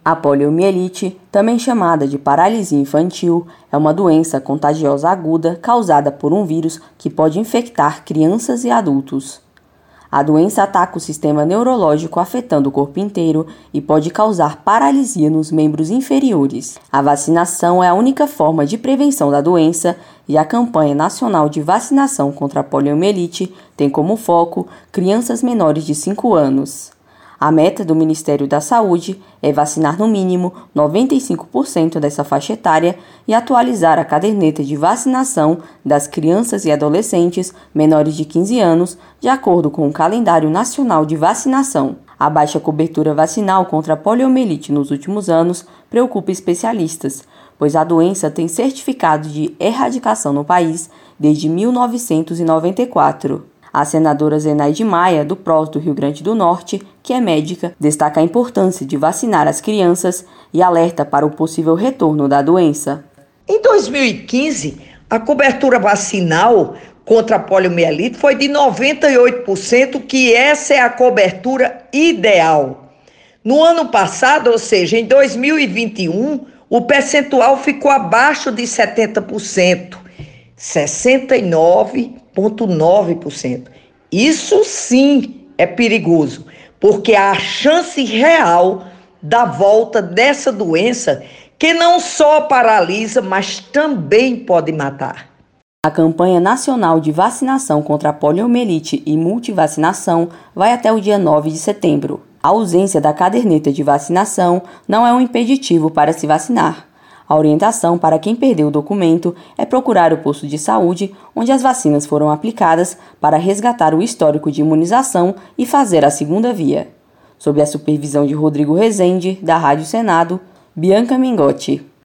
A poliomielite, também chamada de paralisia infantil, é uma doença contagiosa aguda causada por um vírus que pode infectar crianças e adultos. A doença ataca o sistema neurológico afetando o corpo inteiro e pode causar paralisia nos membros inferiores. A vacinação é a única forma de prevenção da doença e a campanha nacional de vacinação contra a poliomielite tem como foco crianças menores de 5 anos. A meta do Ministério da Saúde é vacinar no mínimo 95% dessa faixa etária e atualizar a caderneta de vacinação das crianças e adolescentes menores de 15 anos, de acordo com o calendário nacional de vacinação. A baixa cobertura vacinal contra a poliomielite nos últimos anos preocupa especialistas, pois a doença tem certificado de erradicação no país desde 1994. A senadora Zenaide Maia, do PROS do Rio Grande do Norte, que é médica, destaca a importância de vacinar as crianças e alerta para o possível retorno da doença. Em 2015, a cobertura vacinal contra a poliomielite foi de 98%, que essa é a cobertura ideal. No ano passado, ou seja, em 2021, o percentual ficou abaixo de 70%, 69,9%. Isso sim é perigoso, porque há a chance real da volta dessa doença que não só paralisa, mas também pode matar. A campanha nacional de vacinação contra a poliomielite e multivacinação vai até o dia 9 de setembro. A ausência da caderneta de vacinação não é um impeditivo para se vacinar. A orientação para quem perdeu o documento é procurar o posto de saúde onde as vacinas foram aplicadas para resgatar o histórico de imunização e fazer a segunda via. Sob a supervisão de Rodrigo Rezende, da Rádio Senado, Bianca Mingotti.